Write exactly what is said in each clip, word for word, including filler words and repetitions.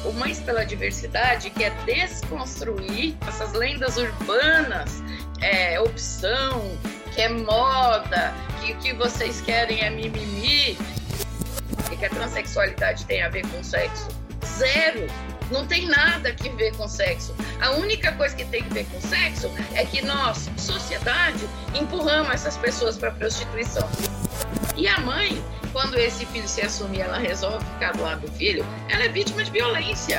O Mães pela Diversidade quer desconstruir essas lendas urbanas, é, opção, que é moda, que o que vocês querem é mimimi, e que a transexualidade tem a ver com sexo. Zero! Não tem nada que ver com sexo. A única coisa que tem que ver com sexo é que nós, sociedade, empurramos essas pessoas para a prostituição. E a mãe, quando esse filho se assume, ela resolve ficar do lado do filho, ela é vítima de violência.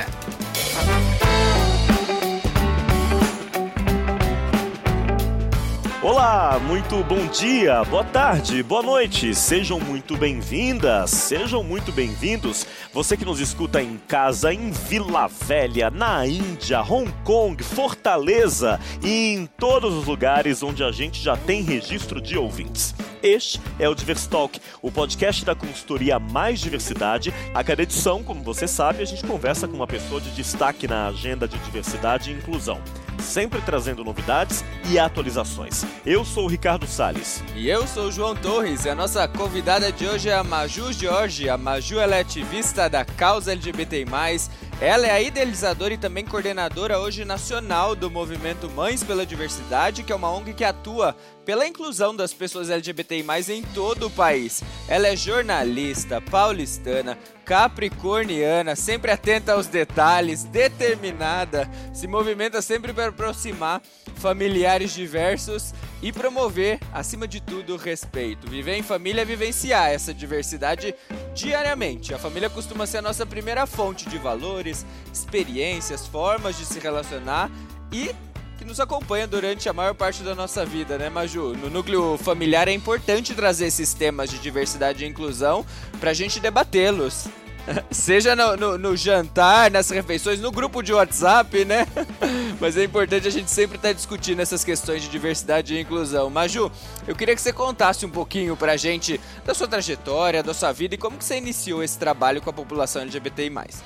Olá, muito bom dia, boa tarde, boa noite, sejam muito bem-vindas, sejam muito bem-vindos. Você que nos escuta em casa, em Vila Velha, na Índia, Hong Kong, Fortaleza e em todos os lugares onde a gente já tem registro de ouvintes. Este é o Diverstalk, o podcast da consultoria Mais Diversidade. A cada edição, como você sabe, a gente conversa com uma pessoa de destaque na agenda de diversidade e inclusão, sempre trazendo novidades e atualizações. Eu sou o Ricardo Salles. E eu sou o João Torres, e a nossa convidada de hoje é a Maju Jorge. A Maju ela é ativista da causa L G B T I mais, ela é a idealizadora e também coordenadora hoje nacional do movimento Mães pela Diversidade, que é uma O N G que atua pela inclusão das pessoas L G B T I mais, em todo o país. Ela é jornalista, paulistana, capricorniana, sempre atenta aos detalhes, determinada, se movimenta sempre para aproximar familiares diversos e promover, acima de tudo, o respeito. Viver em família é vivenciar essa diversidade diariamente. A família costuma ser a nossa primeira fonte de valores, experiências, formas de se relacionar e que nos acompanha durante a maior parte da nossa vida, né, Maju? No núcleo familiar é importante trazer esses temas de diversidade e inclusão pra gente debatê-los. Seja no, no, no jantar, nas refeições, no grupo de WhatsApp, né? Mas é importante a gente sempre estar discutindo essas questões de diversidade e inclusão. Maju, eu queria que você contasse um pouquinho pra gente da sua trajetória, da sua vida e como que você iniciou esse trabalho com a população L G B T I mais.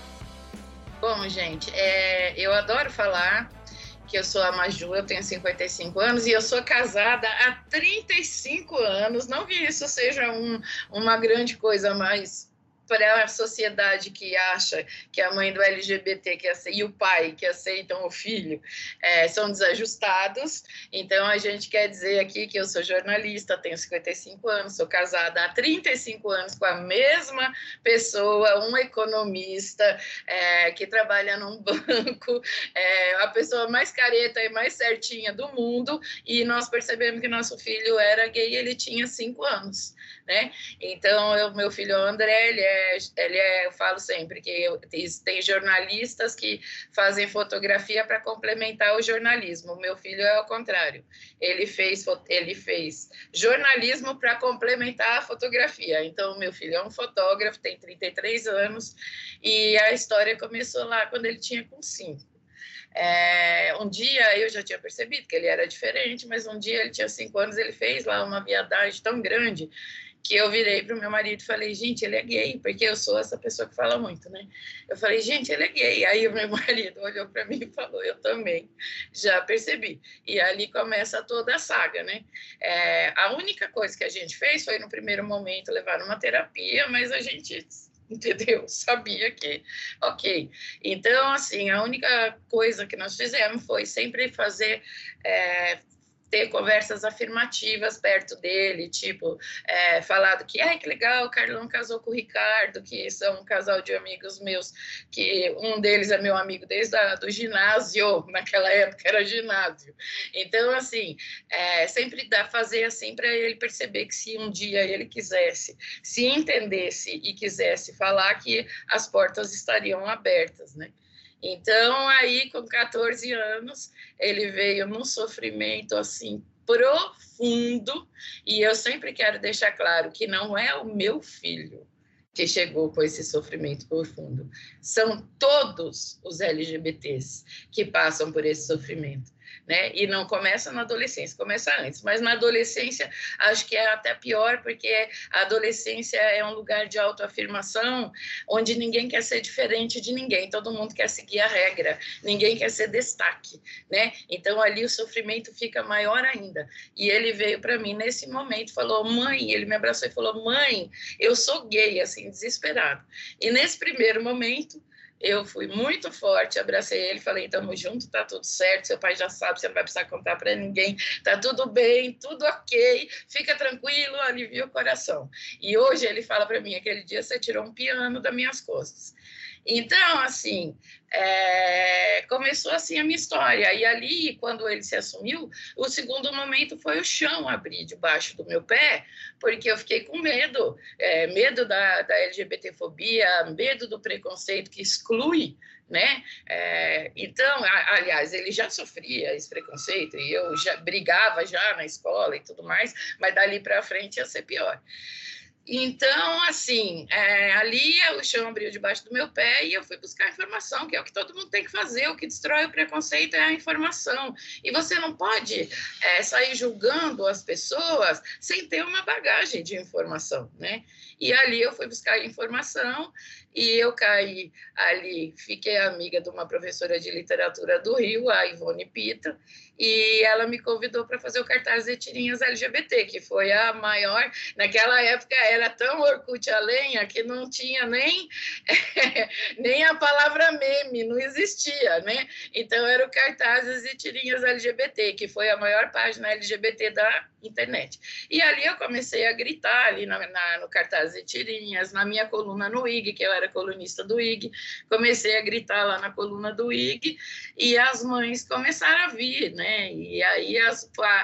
Bom, gente, é, eu adoro falar que eu sou a Maju, eu tenho cinquenta e cinco anos e eu sou casada há trinta e cinco anos. Não que isso seja um, uma grande coisa, mas para a sociedade que acha que a mãe do L G B T que aceita, e o pai que aceitam o filho é, são desajustados. Então, a gente quer dizer aqui que eu sou jornalista, tenho cinquenta e cinco anos, sou casada há trinta e cinco anos com a mesma pessoa, um economista é, que trabalha num banco, é, a pessoa mais careta e mais certinha do mundo, e nós percebemos que nosso filho era gay e ele tinha cinco anos, né? Então, o meu filho André, ele é Ele é, eu falo sempre que eu, tem, tem jornalistas que fazem fotografia para complementar o jornalismo. O meu filho é ao contrário. Ele fez, ele fez jornalismo para complementar a fotografia. Então, o meu filho é um fotógrafo, tem trinta e três anos, e a história começou lá quando ele tinha com cinco. É, um dia eu já tinha percebido que ele era diferente, mas um dia ele tinha cinco anos, ele fez lá uma viadagem tão grande que eu virei para o meu marido e falei, gente, ele é gay, porque eu sou essa pessoa que fala muito, né? Eu falei, gente, ele é gay. Aí o meu marido olhou para mim e falou, eu também, já percebi. E ali começa toda a saga, né? É, a única coisa que a gente fez foi, no primeiro momento, levar numa terapia, mas a gente, entendeu? Sabia que, ok. Então, assim, a única coisa que nós fizemos foi sempre fazer... É, ter conversas afirmativas perto dele, tipo, é, falar do que, ai, que legal, o Carlão casou com o Ricardo, que são um casal de amigos meus, que um deles é meu amigo desde a, do ginásio, naquela época era ginásio. Então, assim, é, sempre dá fazer assim para ele perceber que se um dia ele quisesse, se entendesse e quisesse falar, que as portas estariam abertas, né? Então, aí, com catorze anos, ele veio num sofrimento, assim, profundo, e eu sempre quero deixar claro que não é o meu filho que chegou com esse sofrimento profundo. São todos os L G B Ts que passam por esse sofrimento, né? E não começa na adolescência, começa antes. Mas na adolescência, acho que é até pior, porque a adolescência é um lugar de autoafirmação, onde ninguém quer ser diferente de ninguém, todo mundo quer seguir a regra, ninguém quer ser destaque, né? Então, ali o sofrimento fica maior ainda. E ele veio para mim nesse momento, falou, mãe, ele me abraçou e falou, mãe, eu sou gay, assim, desesperado. E nesse primeiro momento, eu fui muito forte, abracei ele, falei, tamo junto, tá tudo certo, seu pai já sabe, você não vai precisar contar para ninguém, tá tudo bem, tudo ok, fica tranquilo, alivia o coração. E hoje ele fala para mim, aquele dia você tirou um piano das minhas costas. Então, assim, é, começou assim a minha história. E ali, quando ele se assumiu, o segundo momento foi o chão abrir debaixo do meu pé, porque eu fiquei com medo, é, medo da, da LGBTfobia, medo do preconceito que exclui, né? É, então, a, aliás, ele já sofria esse preconceito e eu já brigava já na escola e tudo mais, mas dali para frente ia ser pior. Então, assim, é, ali o chão abriu debaixo do meu pé e eu fui buscar informação, que é o que todo mundo tem que fazer. O que destrói o preconceito é a informação. E você não pode é, sair julgando as pessoas sem ter uma bagagem de informação, né? E ali eu fui buscar informação e eu caí ali, fiquei amiga de uma professora de literatura do Rio, a Ivone Pita, e ela me convidou para fazer o cartaz de tirinhas L G B T, que foi a maior... Naquela época era tão Orkut a lenha que não tinha nem, nem a palavra meme, não existia, né? Então, era o cartazes de tirinhas L G B T, que foi a maior página L G B T da internet. E ali eu comecei a gritar ali na, na, no cartaz de tirinhas, na minha coluna no I G, que eu era colunista do I G, comecei a gritar lá na coluna do I G, e as mães começaram a vir, né? E aí as... A,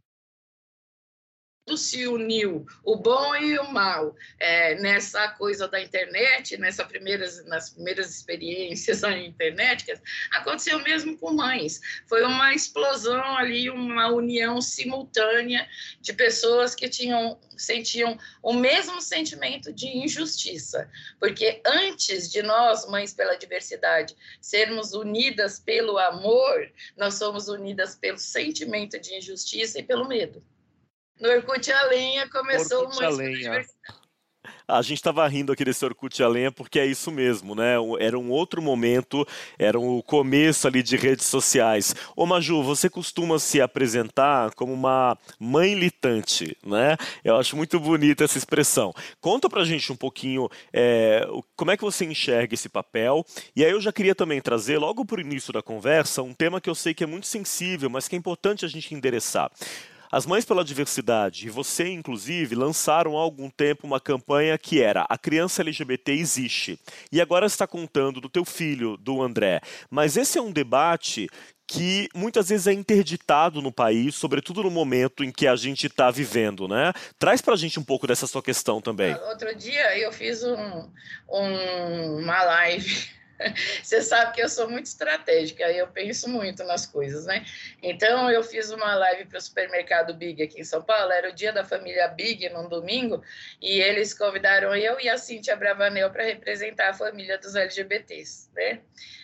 se uniu o bom e o mal é, nessa coisa da internet, nessa primeiras, nas primeiras experiências da internet, aconteceu mesmo com mães. Foi uma explosão ali, uma união simultânea de pessoas que tinham, sentiam o mesmo sentimento de injustiça, porque antes de nós, Mães pela Diversidade, sermos unidas pelo amor, nós somos unidas pelo sentimento de injustiça e pelo medo. No Orkut a lenha começou Orkut a lenha. A gente estava rindo aqui desse Orkut a lenha porque é isso mesmo, né? Era um outro momento, era o começo ali de redes sociais. Ô Maju, você costuma se apresentar como uma mãe litante, né? Eu acho muito bonita essa expressão. Conta pra gente um pouquinho é, como é que você enxerga esse papel. E aí eu já queria também trazer, logo pro início da conversa, um tema que eu sei que é muito sensível, mas que é importante a gente endereçar. As Mães pela Diversidade, e você, inclusive, lançaram há algum tempo uma campanha que era A Criança L G B T Existe. E agora você está contando do teu filho, do André. Mas esse é um debate que muitas vezes é interditado no país, sobretudo no momento em que a gente está vivendo, né? Traz pra gente um pouco dessa sua questão também. Outro dia eu fiz um, um, uma live... Você sabe que eu sou muito estratégica, eu penso muito nas coisas, né? Então, eu fiz uma live para o supermercado Big aqui em São Paulo, era o dia da família Big, num domingo, e eles convidaram eu e a Cíntia Bravanel para representar a família dos L G B Ts, né?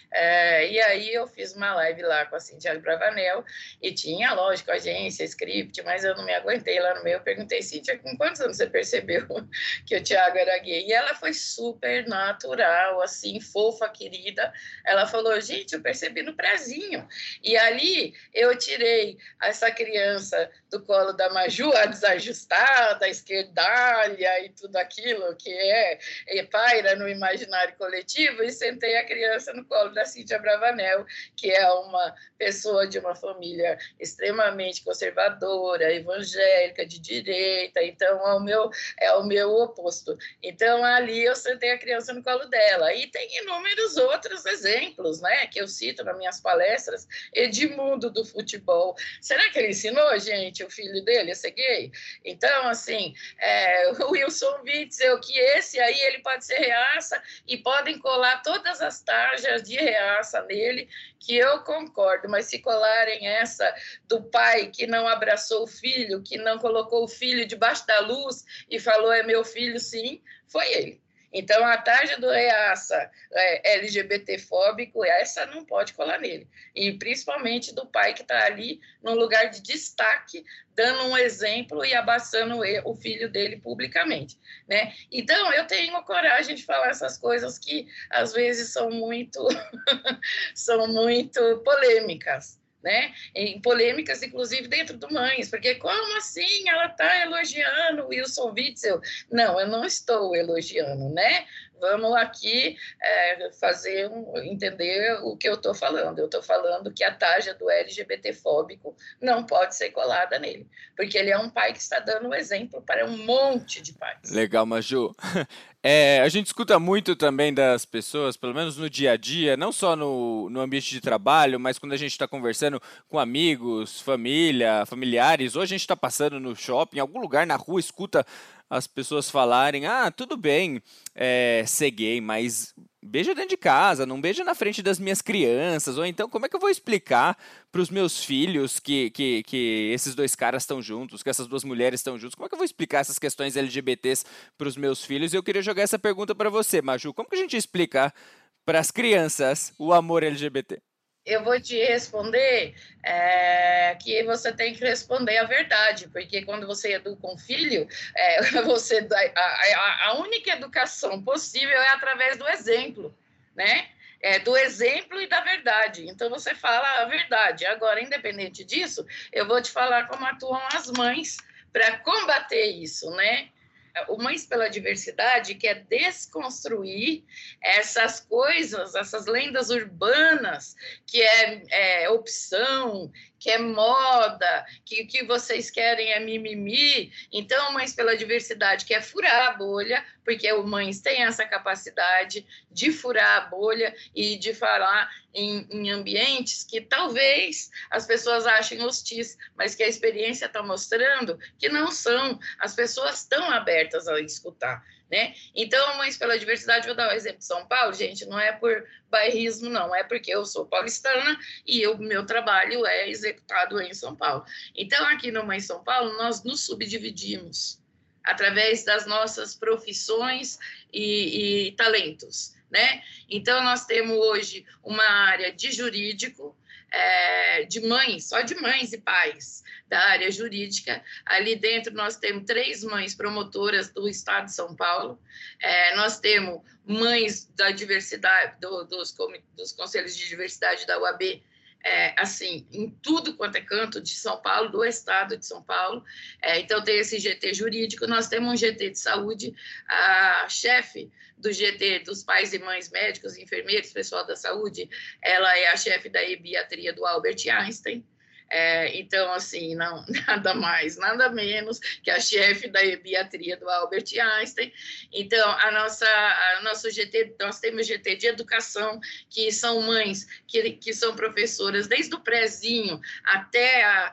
É, e aí eu fiz uma live lá com a Cíntia Bravanel e tinha, lógico, agência, script, mas eu não me aguentei lá no meio. Eu perguntei, Cíntia, com quantos anos você percebeu que o Thiago era gay? E ela foi super natural, assim, fofa, querida. Ela falou, gente, eu percebi no prezinho. E ali eu tirei essa criança do colo da Maju, a desajustada, a esquerdalha e tudo aquilo que é, é paira no imaginário coletivo, e sentei a criança no colo da Cíntia Bravanel, que é uma pessoa de uma família extremamente conservadora, evangélica, de direita, então é o meu, é o meu oposto. Então, ali eu sentei a criança no colo dela. E tem inúmeros outros exemplos, né, que eu cito nas minhas palestras. Edmundo, do futebol. Será que ele ensinou, gente, o filho dele a ser gay? Então, assim, é, o Wilson Witzel, que esse aí ele pode ser reaça e podem colar todas as tarjas de reaça nele, que eu concordo, mas se colarem essa do pai que não abraçou o filho, que não colocou o filho debaixo da luz e falou, é meu filho, sim, foi ele. Então, a tarja do reaça é, LGBTfóbico, essa não pode colar nele. E principalmente do pai que está ali num lugar de destaque, dando um exemplo e abaçando o filho dele publicamente, né? Então, eu tenho coragem de falar essas coisas que, às vezes, são muito, são muito polêmicas, né? Em polêmicas, inclusive, dentro do Mães, porque como assim ela está elogiando o Wilson Witzel? Não, eu não estou elogiando, né? vamos aqui é, fazer um, entender o que eu estou falando. Eu estou falando que a taxa do L G B T fóbico não pode ser colada nele, porque ele é um pai que está dando um exemplo para um monte de pais. Legal, Maju. É, a gente escuta muito também das pessoas, pelo menos no dia a dia, não só no, no ambiente de trabalho, mas quando a gente está conversando com amigos, família, familiares, ou a gente está passando no shopping, em algum lugar na rua, escuta as pessoas falarem, ah, tudo bem é, ser gay, mas beija dentro de casa, não beija na frente das minhas crianças, ou então como é que eu vou explicar para os meus filhos que, que, que esses dois caras estão juntos, que essas duas mulheres estão juntos, como é que eu vou explicar essas questões L G B Ts para os meus filhos? E eu queria jogar essa pergunta para você, Maju, como que a gente explica para as crianças o amor L G B T? Eu vou te responder é, que você tem que responder a verdade, porque quando você educa um filho, é, você, a, a, a única educação possível é através do exemplo, né? É, do exemplo e da verdade. Então, você fala a verdade. Agora, independente disso, eu vou te falar como atuam as mães para combater isso, né? O Mães pela Diversidade quer desconstruir essas coisas, essas lendas urbanas, que é, é opção, que é moda, que o que vocês querem é mimimi. Então, Mães pela Diversidade quer furar a bolha, porque o Mães tem essa capacidade de furar a bolha e de falar em, em ambientes que talvez as pessoas achem hostis, mas que a experiência está mostrando que não são. As pessoas estão abertas a escutar, né? Então, Mães pela Diversidade, vou dar um exemplo de São Paulo, gente, não é por bairrismo, não, é porque eu sou paulistana e o meu trabalho é executado em São Paulo. Então, aqui no Mães São Paulo, nós nos subdividimos através das nossas profissões e, e talentos, né? Então, nós temos hoje uma área de jurídico, é, de mães, só de mães e pais da área jurídica. Ali dentro nós temos três mães promotoras do Estado de São Paulo, é, nós temos mães da diversidade, do, dos, dos conselhos de diversidade da U A B, É, assim, em tudo quanto é canto de São Paulo, do estado de São Paulo. É, então, tem esse G T jurídico, nós temos um G T de saúde, a chefe do G T dos pais e mães médicos, enfermeiros, pessoal da saúde, ela é a chefe da ebiatria do Albert Einstein. É, então, assim, não, nada mais, nada menos que a chefe da ebiatria do Albert Einstein. Então, a nossa, a nosso G T, nós temos G T de educação, que são mães que, que são professoras desde o prézinho até a,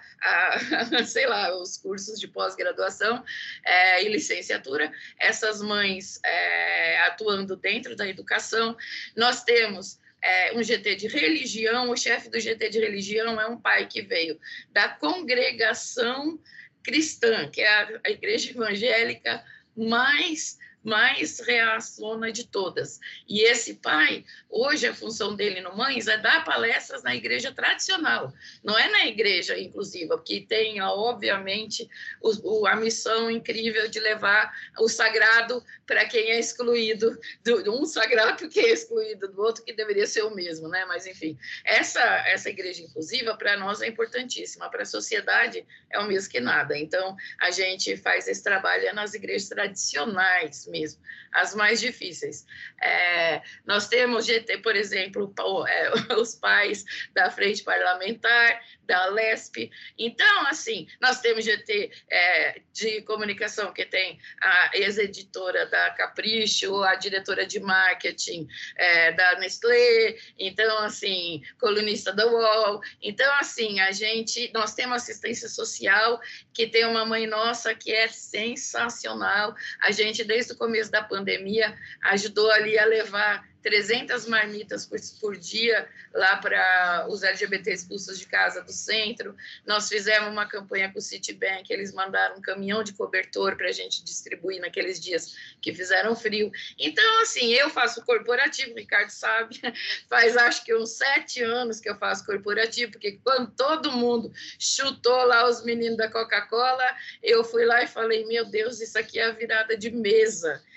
a sei lá, os cursos de pós-graduação é, e licenciatura, essas mães é, atuando dentro da educação. Nós temos É, um G T de religião, o chefe do G T de religião é um pai que veio da congregação cristã, que é a, a igreja evangélica mais, mais reaciona de todas. E esse pai, hoje a função dele no Mães é dar palestras na igreja tradicional, não é na igreja inclusiva, porque tem, obviamente, o, o, a missão incrível de levar o sagrado para quem é excluído, do, um sagrado que é excluído do outro, que deveria ser o mesmo, né? Mas, enfim, essa, essa igreja inclusiva, para nós, é importantíssima, para a sociedade é o mesmo que nada. Então, a gente faz esse trabalho nas igrejas tradicionais mesmo, as mais difíceis. É, nós temos G T, por exemplo, os pais da Frente Parlamentar, da Lesp. Então, assim, nós temos G T é, de comunicação, que tem a ex-editora da Capricho, a diretora de marketing é, da Nestlé, então, assim, colunista da U O L. Então, assim, a gente, nós temos assistência social, que tem uma mãe nossa que é sensacional. A gente, desde o começo da pandemia, ajudou ali a levar trezentas marmitas por, por dia lá para os L G B T expulsos de casa do centro. Nós fizemos uma campanha com o Citibank, eles mandaram um caminhão de cobertor para a gente distribuir naqueles dias que fizeram frio. Então, assim, eu faço corporativo, o Ricardo sabe, faz acho que uns sete anos que eu faço corporativo, porque quando todo mundo chutou lá os meninos da Coca-Cola, eu fui lá e falei, meu Deus, isso aqui é a virada de mesa.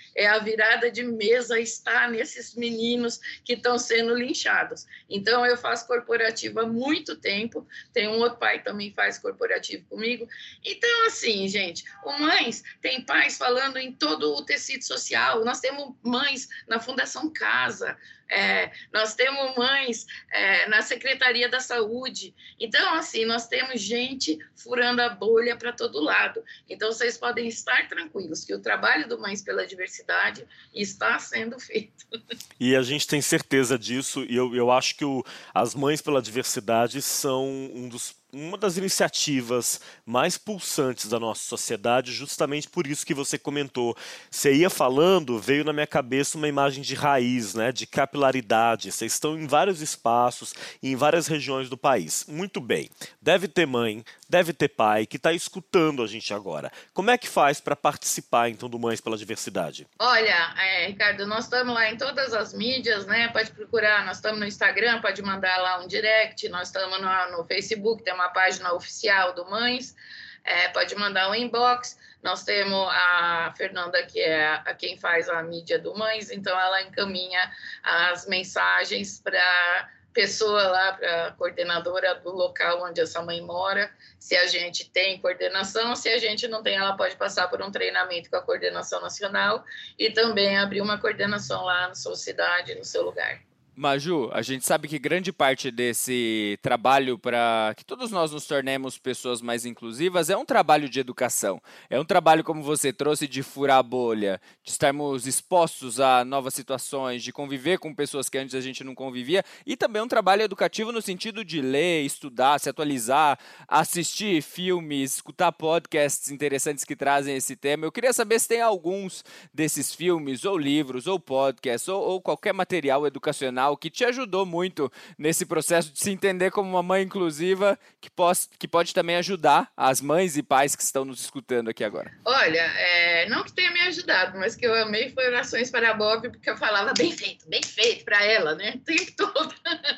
é a virada de mesa estar nesses meninos que estão sendo linchados. Então, eu faço corporativo há muito tempo, tem um outro pai que também faz corporativo comigo. Então, assim, gente, o Mães tem pais falando em todo o tecido social, nós temos mães na Fundação Casa, É, nós temos mães é, na Secretaria da Saúde. Então, assim, nós temos gente furando a bolha para todo lado. Então, vocês podem estar tranquilos que o trabalho do Mães pela Diversidade está sendo feito. E a gente tem certeza disso, e eu, eu acho que o, as Mães pela Diversidade são um dos uma das iniciativas mais pulsantes da nossa sociedade, justamente por isso que você comentou. Você ia falando, veio na minha cabeça uma imagem de raiz, né, de capilaridade. Vocês estão em vários espaços e em várias regiões do país. Muito bem. Deve ter mãe, deve ter pai que está escutando a gente agora. Como é que faz para participar, então, do Mães pela Diversidade? Olha, é, Ricardo, nós estamos lá em todas as mídias, né? Pode procurar, nós estamos no Instagram, pode mandar lá um direct, nós estamos no, no Facebook, tem uma página oficial do Mães, é, pode mandar um inbox. Nós temos a Fernanda, que é a, a quem faz a mídia do Mães, então ela encaminha as mensagens para pessoa lá, para a coordenadora do local onde essa mãe mora, se a gente tem coordenação, se a gente não tem, ela pode passar por um treinamento com a coordenação nacional e também abrir uma coordenação lá na sua cidade, no seu lugar. Maju, a gente sabe que grande parte desse trabalho para que todos nós nos tornemos pessoas mais inclusivas é um trabalho de educação. É um trabalho, como você trouxe, de furar a bolha, de estarmos expostos a novas situações, de conviver com pessoas que antes a gente não convivia, e também um trabalho educativo no sentido de ler, estudar, se atualizar, assistir filmes, escutar podcasts interessantes que trazem esse tema. Eu queria saber se tem alguns desses filmes, ou livros, ou podcasts, ou, ou qualquer material educacional que te ajudou muito nesse processo de se entender como uma mãe inclusiva, que, pos, que pode também ajudar as mães e pais que estão nos escutando aqui agora. Olha, é, não que tenha me ajudado, mas que eu amei foi Orações para a Bob, porque eu falava bem feito, bem feito para ela, né, o tempo todo.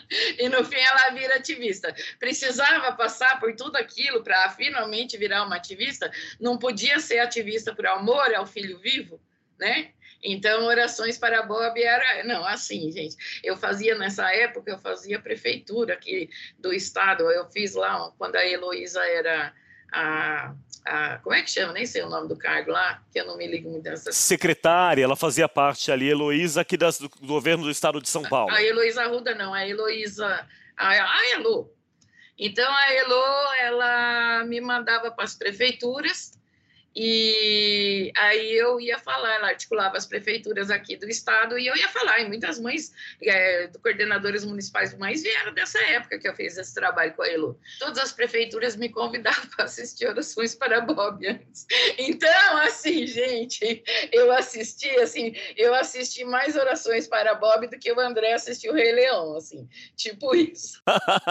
E no fim ela vira ativista. Precisava passar por tudo aquilo para finalmente virar uma ativista? Não podia ser ativista por amor ao filho vivo, né? Então, Orações para a Bob era... Não, assim, gente, eu fazia nessa época, eu fazia prefeitura aqui do estado, eu fiz lá, quando a Heloísa era a... a como é que chama? Nem sei o nome do cargo lá, que eu não me ligo muito dessa... Secretária, ela fazia parte ali, Heloísa, aqui das, do governo do estado de São Paulo. A, a Heloísa Arruda não, a Heloísa... A, a Elo. Então, a Elo, ela me mandava para as prefeituras, e aí eu ia falar, ela articulava as prefeituras aqui do estado e eu ia falar, e muitas mães, é, coordenadores municipais do Mães vieram dessa época que eu fiz esse trabalho com a Elo. Todas as prefeituras me convidavam para assistir Orações para a Bob antes. Então, assim, gente, eu assisti, assim, eu assisti mais Orações para a Bob do que o André assistiu o Rei Leão, assim, tipo isso.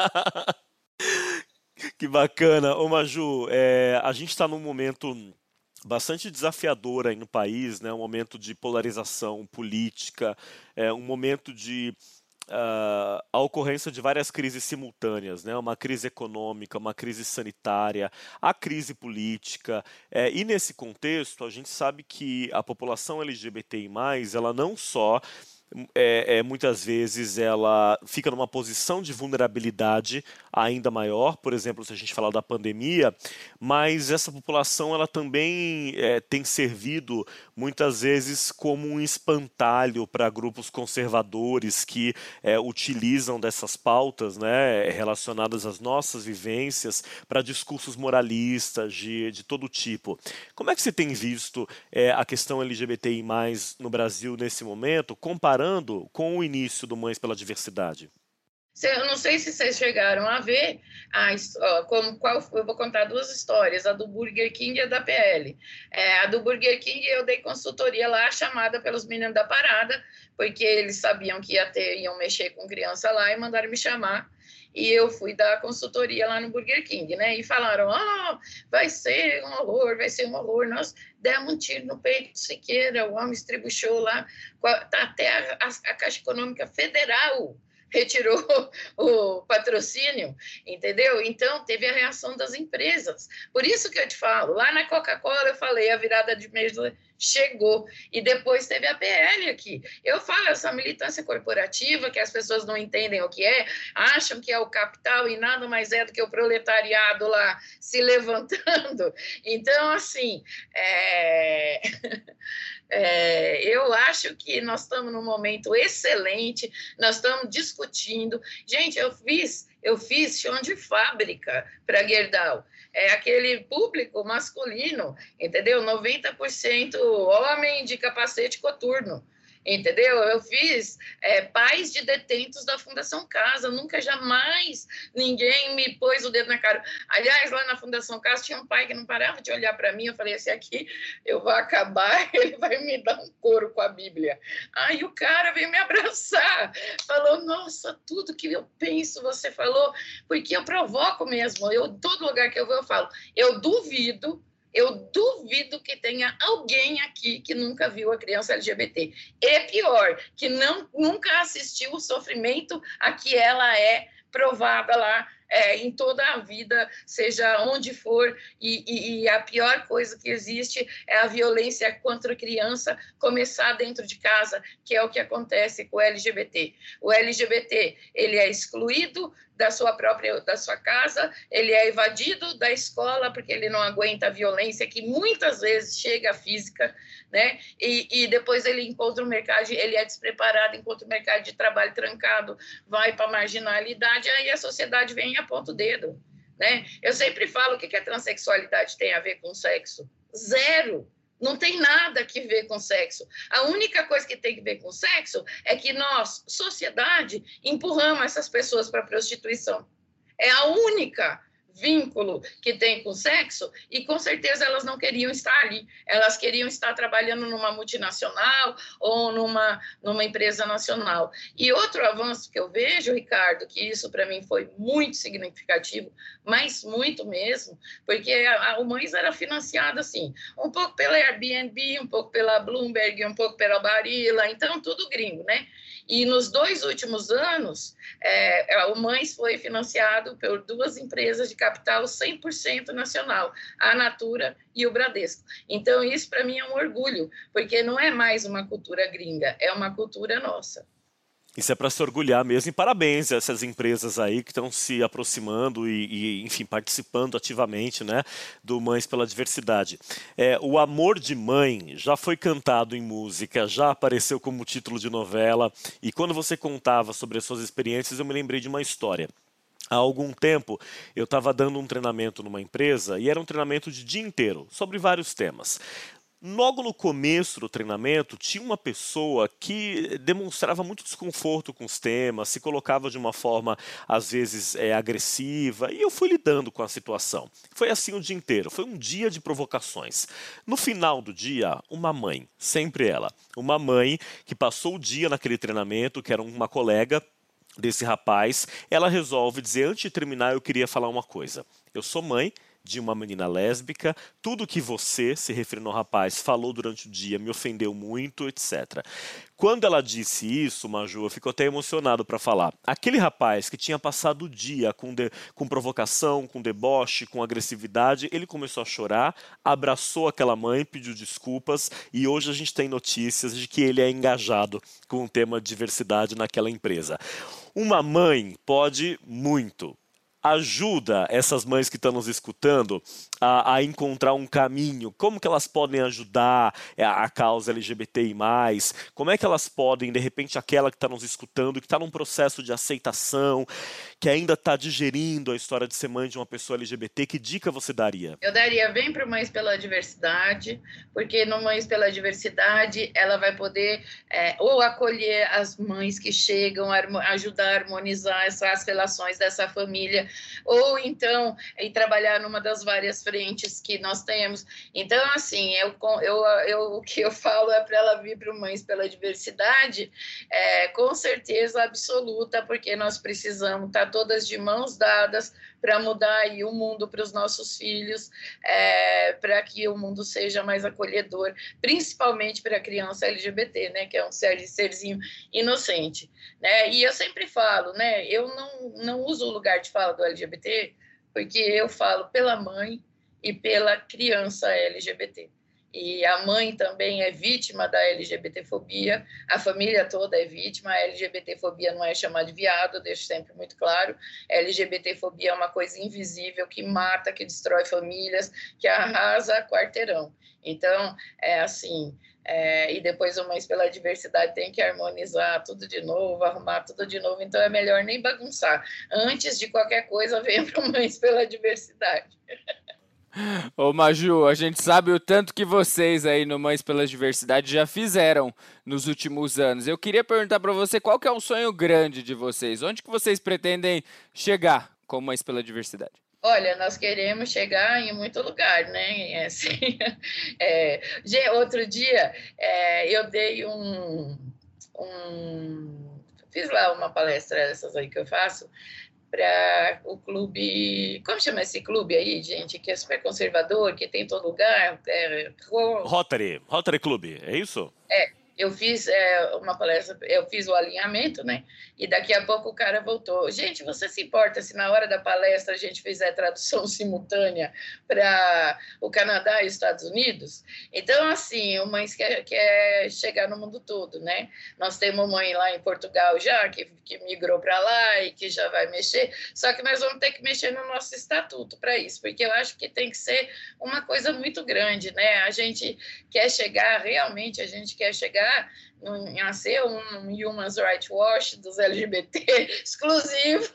Que bacana. Ô Maju, é, a gente está num momento bastante desafiador aí no país, né? Um momento de polarização política, é, um momento de uh, a ocorrência de várias crises simultâneas, né? Uma crise econômica, uma crise sanitária, a crise política, é, e nesse contexto a gente sabe que a população L G B T I mais, ela não só É, é, muitas vezes ela fica numa posição de vulnerabilidade ainda maior, por exemplo, se a gente falar da pandemia, mas essa população ela também é, tem servido muitas vezes como um espantalho para grupos conservadores que é, utilizam dessas pautas, né, relacionadas às nossas vivências para discursos moralistas de, de todo tipo. Como é que você tem visto é, a questão L G B T I mais, no Brasil nesse momento, comparando com o início do Mães pela Diversidade? Eu não sei se vocês chegaram a ver, a, ó, como, qual, eu vou contar duas histórias, a do Burger King e a da P L. É, a do Burger King eu dei consultoria lá, chamada pelos meninos da parada, porque eles sabiam que ia ter, iam mexer com criança lá e mandaram me chamar. E eu fui dar consultoria lá no Burger King, né? E falaram, oh, vai ser um horror, vai ser um horror. Nós demos um tiro no peito do Siqueira, o homem estribuchou lá, até a, a, a Caixa Econômica Federal retirou o patrocínio, entendeu? Então, teve a reação das empresas. Por isso que eu te falo, lá na Coca-Cola eu falei, a virada de mesa chegou, e depois teve a P L aqui. Eu falo, essa militância corporativa, que as pessoas não entendem o que é, acham que é o capital e nada mais é do que o proletariado lá se levantando. Então, assim, é... É, eu acho que nós estamos num momento excelente, nós estamos discutindo. Gente, eu fiz, eu fiz chão de fábrica para Gerdau. É aquele público masculino, entendeu? noventa por cento homem de capacete coturno. Entendeu? Eu fiz é, pais de detentos da Fundação Casa, nunca jamais ninguém me pôs o dedo na cara. Aliás, lá na Fundação Casa tinha um pai que não parava de olhar para mim, eu falei, esse aqui eu vou acabar, ele vai me dar um couro com a Bíblia. Aí o cara veio me abraçar, falou, nossa, tudo que eu penso você falou, porque eu provoco mesmo, eu, todo lugar que eu vou eu falo, eu duvido, Eu duvido que tenha alguém aqui que nunca viu a criança L G B T. E pior, que não, nunca assistiu o sofrimento a que ela é provada lá é, em toda a vida, seja onde for. E, e, e a pior coisa que existe é a violência contra a criança começar dentro de casa, que é o que acontece com o L G B T. O L G B T, ele é excluído da sua própria, da sua casa, ele é evadido da escola porque ele não aguenta a violência que muitas vezes chega à física, né? E, e depois ele encontra o mercado, ele é despreparado, encontra o mercado de trabalho trancado, vai para a marginalidade, aí a sociedade vem e aponta o dedo, né? Eu sempre falo, o que a transexualidade tem a ver com sexo? Zero. Não tem nada que ver com sexo. A única coisa que tem que ver com sexo é que nós, sociedade, empurramos essas pessoas para a prostituição. É a única vínculo que tem com sexo e, com certeza, elas não queriam estar ali. Elas queriam estar trabalhando numa multinacional ou numa, numa empresa nacional. E outro avanço que eu vejo, Ricardo, que isso para mim foi muito significativo, mas muito mesmo, porque a, a, o Mães era financiado assim, um pouco pela Airbnb, um pouco pela Bloomberg, um pouco pela Barilla, então tudo gringo, né? E nos dois últimos anos, é, o Mães foi financiado por duas empresas de capital cem por cento nacional, a Natura e o Bradesco. Então, isso para mim é um orgulho, porque não é mais uma cultura gringa, é uma cultura nossa. Isso é para se orgulhar mesmo, e parabéns a essas empresas aí que estão se aproximando e, e, enfim, participando ativamente, né, do Mães pela Diversidade. É, o Amor de Mãe já foi cantado em música, já apareceu como título de novela, e quando você contava sobre as suas experiências, eu me lembrei de uma história. Há algum tempo, eu estava dando um treinamento numa empresa, e era um treinamento de dia inteiro, sobre vários temas. Logo no começo do treinamento, tinha uma pessoa que demonstrava muito desconforto com os temas, se colocava de uma forma, às vezes, é, agressiva, e eu fui lidando com a situação. Foi assim o dia inteiro, foi um dia de provocações. No final do dia, uma mãe, sempre ela, uma mãe que passou o dia naquele treinamento, que era uma colega desse rapaz, ela resolve dizer, antes de terminar, eu queria falar uma coisa. Eu sou mãe de uma menina lésbica, tudo que você, se referindo ao rapaz, falou durante o dia me ofendeu muito, etcétera. Quando ela disse isso, Maju, eu fico até emocionado para falar. Aquele rapaz que tinha passado o dia com, de, com provocação, com deboche, com agressividade, ele começou a chorar, abraçou aquela mãe, pediu desculpas e hoje a gente tem notícias de que ele é engajado com o tema diversidade naquela empresa. Uma mãe pode muito. Ajuda essas mães que estão nos escutando a, a encontrar um caminho, como que elas podem ajudar a, a causa L G B T I mais, como é que elas podem, de repente, aquela que está nos escutando, que está num processo de aceitação, que ainda está digerindo a história de ser mãe de uma pessoa L G B T, que dica você daria? Eu daria, vem para o Mães pela Diversidade, porque no Mães pela Diversidade ela vai poder é, ou acolher as mães que chegam, ajudar a harmonizar essas relações dessa família, ou então ir trabalhar numa das várias frentes que nós temos. Então, assim, eu, eu, eu, o que eu falo é para ela vir para o Mães pela Diversidade, é, com certeza absoluta, porque nós precisamos estar todas de mãos dadas para mudar aí o mundo para os nossos filhos, é, para que o mundo seja mais acolhedor, principalmente para a criança L G B T, né, que é um ser, serzinho inocente, né? E eu sempre falo, né, eu não, não uso o lugar de fala do L G B T, porque eu falo pela mãe e pela criança L G B T. E a mãe também é vítima da LGBTfobia, a família toda é vítima, a LGBTfobia não é chamada de viado, eu deixo sempre muito claro, a LGBTfobia é uma coisa invisível que mata, que destrói famílias, que arrasa quarteirão. Então, é assim, é, e depois o Mães pela Diversidade tem que harmonizar tudo de novo, arrumar tudo de novo, então é melhor nem bagunçar. Antes de qualquer coisa, venha para o Mães pela Diversidade. Ô Maju, a gente sabe o tanto que vocês aí no Mães pela Diversidade já fizeram nos últimos anos. Eu queria perguntar para você qual que é o sonho grande de vocês? Onde que vocês pretendem chegar com Mães pela Diversidade? Olha, nós queremos chegar em muito lugar, né? É assim, é, outro dia é, eu dei um, um... Fiz lá uma palestra dessas aí que eu faço, para o clube, como chama esse clube aí, gente, que é super conservador, que tem em todo lugar? É, Rotary, Rotary Club, é isso? É, eu fiz é, uma palestra, eu fiz o alinhamento, né, e daqui a pouco o cara voltou. Gente, você se importa se na hora da palestra a gente fizer tradução simultânea para o Canadá e os Estados Unidos? Então, assim, o Mães quer, quer chegar no mundo todo, né? Nós temos mãe lá em Portugal já, que, que migrou para lá e que já vai mexer, só que nós vamos ter que mexer no nosso estatuto para isso, porque eu acho que tem que ser uma coisa muito grande, né? A gente quer chegar, realmente, a gente quer chegar a ser um Human Rights Watch dos L G B T exclusivo.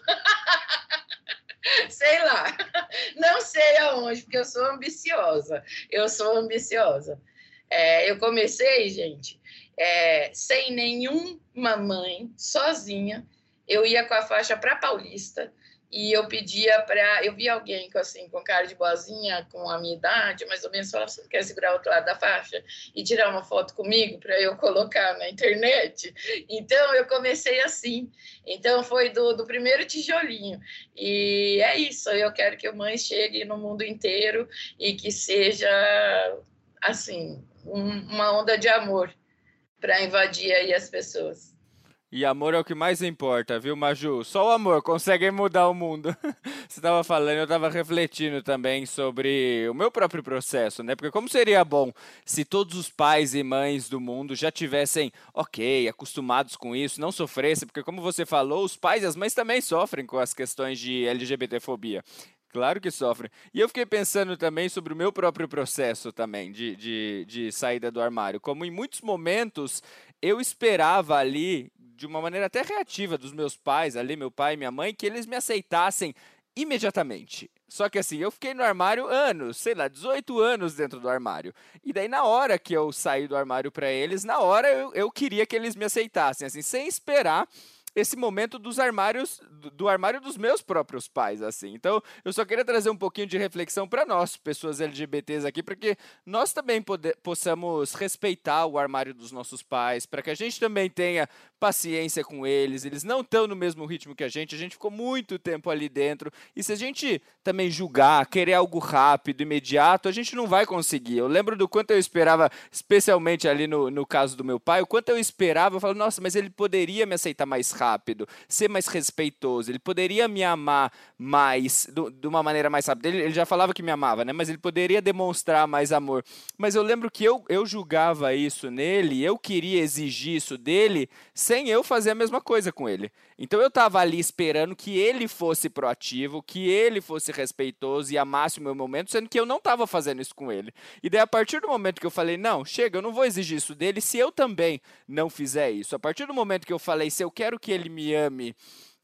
Sei lá, não sei aonde, porque eu sou ambiciosa, eu sou ambiciosa. É, eu comecei, gente, é, sem nenhuma mãe, sozinha, eu ia com a faixa para Paulista, e eu pedia para... Eu vi alguém com, assim, com cara de boazinha, com a minha idade, mais ou menos, falava, você não quer segurar o outro lado da faixa e tirar uma foto comigo para eu colocar na internet? Então, eu comecei assim. Então, foi do, do primeiro tijolinho. E é isso, eu quero que o Mãe chegue no mundo inteiro e que seja, assim, um, uma onda de amor para invadir aí as pessoas. E amor é o que mais importa, viu, Maju? Só o amor consegue mudar o mundo. Você estava falando, eu estava refletindo também sobre o meu próprio processo, né? Porque como seria bom se todos os pais e mães do mundo já tivessem, ok, acostumados com isso, não sofressem, porque como você falou, os pais e as mães também sofrem com as questões de LGBTfobia. Claro que sofrem. E eu fiquei pensando também sobre o meu próprio processo também de, de, de saída do armário. Como em muitos momentos eu esperava ali, de uma maneira até reativa dos meus pais, ali meu pai e minha mãe, que eles me aceitassem imediatamente. Só que assim, eu fiquei no armário anos, sei lá, dezoito anos dentro do armário. E daí na hora que eu saí do armário para eles, na hora eu, eu queria que eles me aceitassem, assim, sem esperar esse momento dos armários, do, do armário dos meus próprios pais, assim. Então, eu só queria trazer um pouquinho de reflexão para nós, pessoas L G B Ts aqui, para que nós também pode, possamos respeitar o armário dos nossos pais, para que a gente também tenha paciência com eles, eles não estão no mesmo ritmo que a gente, a gente ficou muito tempo ali dentro, e se a gente também julgar, querer algo rápido, imediato, a gente não vai conseguir. Eu lembro do quanto eu esperava, especialmente ali no, no caso do meu pai, o quanto eu esperava, eu falo, nossa, mas ele poderia me aceitar mais rápido, ser mais respeitoso, ele poderia me amar mais, do, de uma maneira mais rápida. Ele, ele já falava que me amava, né? Mas ele poderia demonstrar mais amor. Mas eu lembro que eu, eu julgava isso nele, eu queria exigir isso dele, sem eu fazer a mesma coisa com ele. Então eu estava ali esperando que ele fosse proativo, que ele fosse respeitoso e amasse o meu momento, sendo que eu não estava fazendo isso com ele. E daí a partir do momento que eu falei, não, chega, eu não vou exigir isso dele se eu também não fizer isso. A partir do momento que eu falei, se eu quero que ele me ame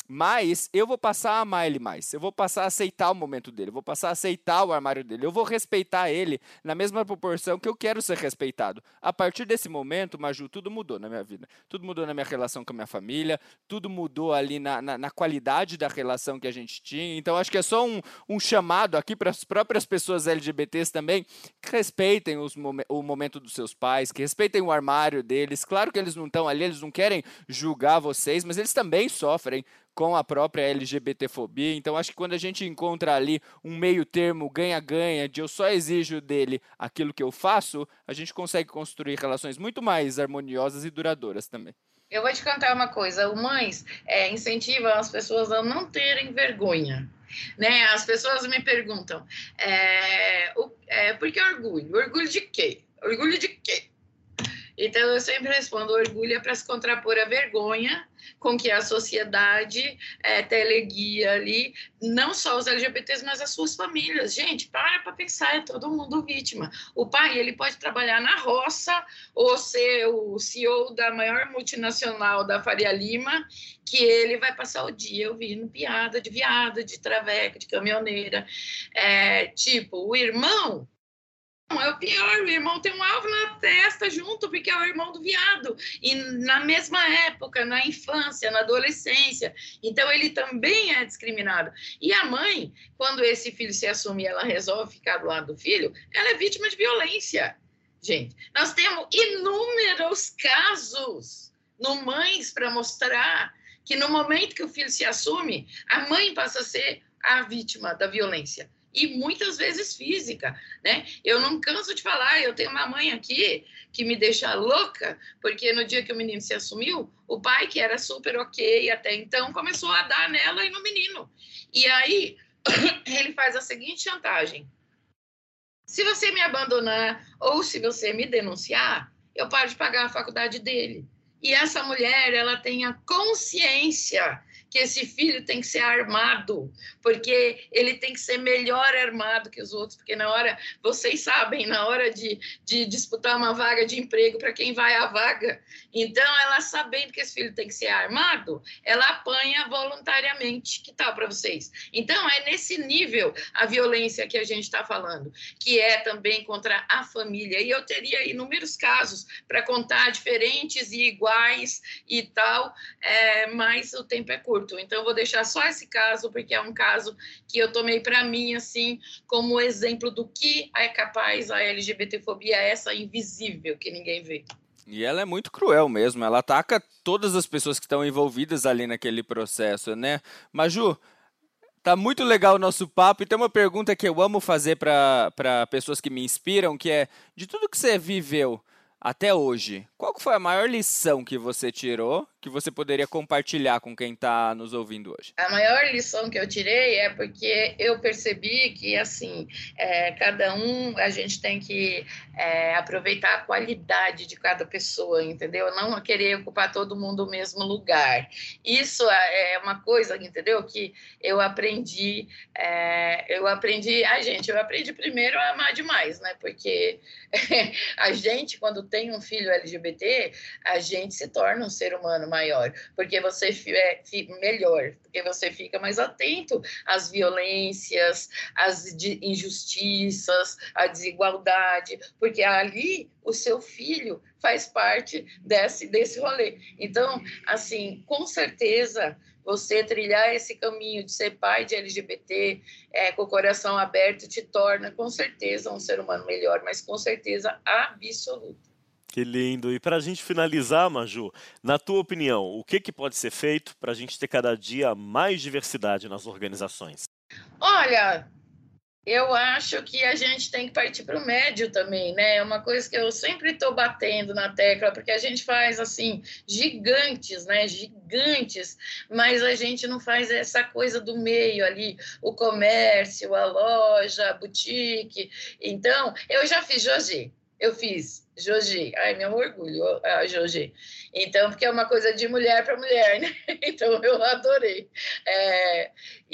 Mas eu vou passar a amar ele mais, eu vou passar a aceitar o momento dele, eu vou passar a aceitar o armário dele, eu vou respeitar ele na mesma proporção que eu quero ser respeitado. A partir desse momento, Maju, tudo mudou na minha vida. Tudo mudou na minha relação com a minha família, tudo mudou ali na, na, na qualidade da relação que a gente tinha. Então, acho que é só um, um chamado aqui para as próprias pessoas L G B Ts também, que respeitem os, o momento dos seus pais, que respeitem o armário deles. Claro que eles não estão ali, eles não querem julgar vocês, mas eles também sofrem com a própria L G B T fobia. Então acho que quando a gente encontra ali um meio termo ganha-ganha, de eu só exijo dele aquilo que eu faço, a gente consegue construir relações muito mais harmoniosas e duradouras também. Eu vou te contar uma coisa, o Mães é, incentiva as pessoas a não terem vergonha. Né? As pessoas me perguntam, é, o, é, por que orgulho? Orgulho de quê? Orgulho de quê? Então, eu sempre respondo, orgulho é para se contrapor a vergonha com que a sociedade é, teleguia ali, não só os L G B Ts, mas as suas famílias. Gente, para para pensar, é todo mundo vítima. O pai, ele pode trabalhar na roça ou ser o C E O da maior multinacional da Faria Lima, que ele vai passar o dia ouvindo piada de viada, de traveca, de caminhoneira. É, tipo, o irmão, é o pior, o irmão tem um alvo na testa junto, porque é o irmão do viado, e na mesma época, na infância, na adolescência, então ele também é discriminado. E a mãe, quando esse filho se assume e ela resolve ficar do lado do filho, ela é vítima de violência. Gente, nós temos inúmeros casos no Mães para mostrar que no momento que o filho se assume, a mãe passa a ser a vítima da violência. E muitas vezes física, né? Eu não canso de falar, eu tenho uma mãe aqui que me deixa louca, porque no dia que o menino se assumiu, o pai, que era super ok até então, começou a dar nela e no menino. E aí, ele faz a seguinte chantagem: se você me abandonar ou se você me denunciar, eu paro de pagar a faculdade dele. E essa mulher, ela tem a consciência que esse filho tem que ser armado, porque ele tem que ser melhor armado que os outros, porque na hora, vocês sabem, na hora de, de disputar uma vaga de emprego para quem vai à vaga, então ela sabendo que esse filho tem que ser armado, ela apanha voluntariamente. Que tal para vocês? Então é nesse nível a violência que a gente está falando, que é também contra a família, e eu teria inúmeros casos para contar, diferentes e iguais e tal, é, mas o tempo é curto. Então, eu vou deixar só esse caso, porque é um caso que eu tomei para mim, assim, como exemplo do que é capaz a L G B T fobia, essa invisível que ninguém vê. E ela é muito cruel mesmo, ela ataca todas as pessoas que estão envolvidas ali naquele processo, né? Maju, tá muito legal o nosso papo, e tem uma pergunta que eu amo fazer para para pessoas que me inspiram, que é, de tudo que você viveu até hoje, qual foi a maior lição que você tirou, que você poderia compartilhar com quem está nos ouvindo hoje? A maior lição que eu tirei é porque eu percebi que, assim, é, cada um, a gente tem que é, aproveitar a qualidade de cada pessoa, entendeu? Não querer ocupar todo mundo o mesmo lugar. Isso é uma coisa, entendeu? Que eu aprendi, é, eu aprendi, a gente, eu aprendi primeiro a amar demais, né? Porque a gente, quando tem um filho L G B T, a gente se torna um ser humano maior, porque você é melhor, porque você fica mais atento às violências, às injustiças, à desigualdade, porque ali o seu filho faz parte desse, desse rolê. Então, assim, com certeza, você trilhar esse caminho de ser pai de L G B T, é, com o coração aberto, te torna, com certeza, um ser humano melhor, mas com certeza absoluta. Que lindo. E para a gente finalizar, Maju, na tua opinião, o que, que pode ser feito para a gente ter cada dia mais diversidade nas organizações? Olha, eu acho que a gente tem que partir para o médio também, né? É uma coisa que eu sempre estou batendo na tecla, porque a gente faz, assim, gigantes, né? Gigantes, mas a gente não faz essa coisa do meio ali, o comércio, a loja, a boutique. Então, eu já fiz José. eu fiz Jogi. Ai, meu orgulho, a Jogi. Então, porque é uma coisa de mulher para mulher, né? Então, eu adorei. É,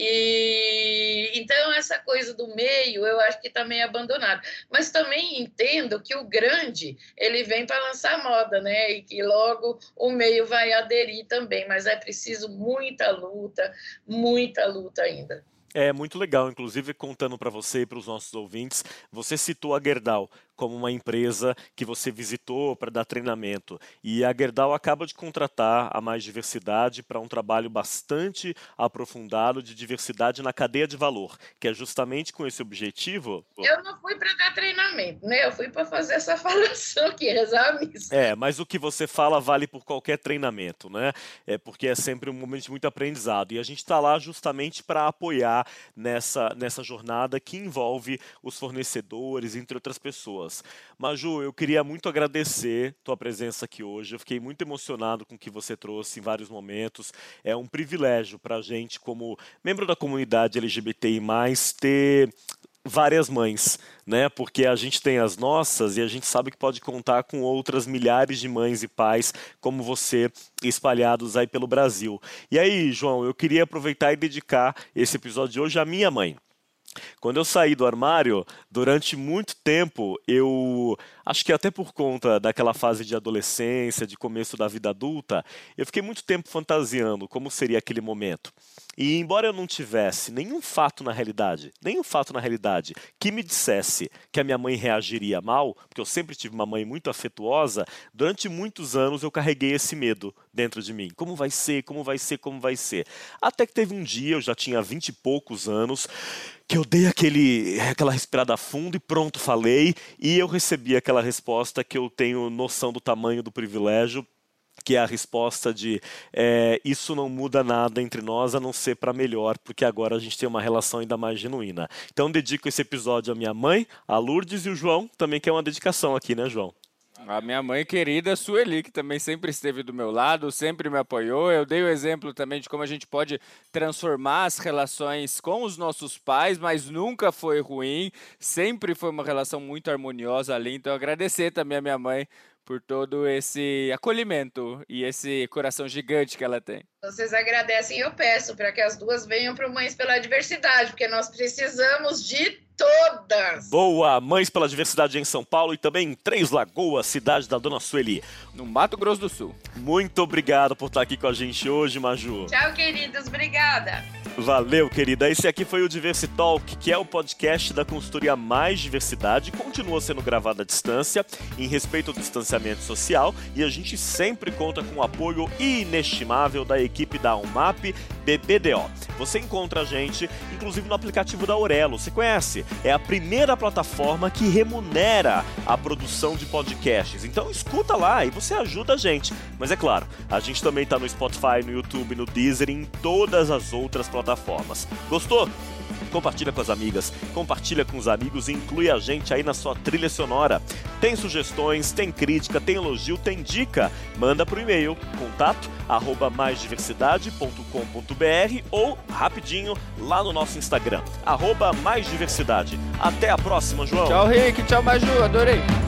e, então, essa coisa do meio, eu acho que está meio abandonada. Mas também entendo que o grande, ele vem para lançar moda, né? E que logo o meio vai aderir também. Mas é preciso muita luta, muita luta ainda. É muito legal, inclusive contando para você e para os nossos ouvintes, você citou a Gerdau como uma empresa que você visitou para dar treinamento. E a Gerdau acaba de contratar a Mais Diversidade para um trabalho bastante aprofundado de diversidade na cadeia de valor, que é justamente com esse objetivo... Eu não fui para dar treinamento, né? Eu fui para fazer essa falação aqui, rezar a missa. É, mas o que você fala vale por qualquer treinamento, né? É porque é sempre um momento de muito aprendizado. E a gente está lá justamente para apoiar nessa, nessa jornada que envolve os fornecedores, entre outras pessoas. Maju, eu queria muito agradecer tua presença aqui hoje. Eu fiquei muito emocionado com o que você trouxe em vários momentos. É um privilégio para a gente, como membro da comunidade L G B T I mais, ter várias mães, né? Porque a gente tem as nossas e a gente sabe que pode contar com outras milhares de mães e pais como você, espalhados aí pelo Brasil. E aí, João, eu queria aproveitar e dedicar esse episódio de hoje à minha mãe. Quando eu saí do armário, durante muito tempo, eu acho que até por conta daquela fase de adolescência, de começo da vida adulta, eu fiquei muito tempo fantasiando como seria aquele momento. E embora eu não tivesse nenhum fato na realidade, nenhum fato na realidade que me dissesse que a minha mãe reagiria mal, porque eu sempre tive uma mãe muito afetuosa, durante muitos anos eu carreguei esse medo dentro de mim. Como vai ser, como vai ser, como vai ser? Até que teve um dia, eu já tinha vinte e poucos anos, que eu dei aquele, aquela respirada fundo e pronto, falei, e eu recebi aquela resposta que eu tenho noção do tamanho do privilégio, que é a resposta de é, isso não muda nada entre nós, a não ser para melhor, porque agora a gente tem uma relação ainda mais genuína. Então dedico esse episódio à minha mãe, a Lourdes e o João, também que é uma dedicação aqui, né, João? A minha mãe querida, Sueli, que também sempre esteve do meu lado, sempre me apoiou. Eu dei o exemplo também de como a gente pode transformar as relações com os nossos pais, mas nunca foi ruim, sempre foi uma relação muito harmoniosa ali. Então agradecer também a minha mãe por todo esse acolhimento e esse coração gigante que ela tem. Vocês agradecem, eu peço para que as duas venham para o Mães pela Diversidade, porque nós precisamos de todas. Boa! Mães pela Diversidade em São Paulo e também em Três Lagoas, cidade da Dona Sueli, no Mato Grosso do Sul. Muito obrigado por estar aqui com a gente hoje, Maju. Tchau, queridos. Obrigada. Valeu, querida. Esse aqui foi o Diversitalk, que é o podcast da consultoria Mais Diversidade. Continua sendo gravado à distância, em respeito ao distanciamento social, e a gente sempre conta com o apoio inestimável da equipe da UMAP B B D O. Você encontra a gente, inclusive, no aplicativo da Aurelo. Você conhece? É a primeira plataforma que remunera a produção de podcasts. Então escuta lá e você ajuda a gente. Mas é claro, a gente também está no Spotify, no YouTube, no Deezer e em todas as outras plataformas. Gostou? Compartilha com as amigas, compartilha com os amigos e inclui a gente aí na sua trilha sonora. Tem sugestões, tem crítica, tem elogio, tem dica? Manda pro e-mail contato arroba mais diversidade ponto com ponto b r ou rapidinho lá no nosso Instagram, arroba mais diversidade. Até a próxima, João. Tchau, Rick. Tchau, Maju. Adorei.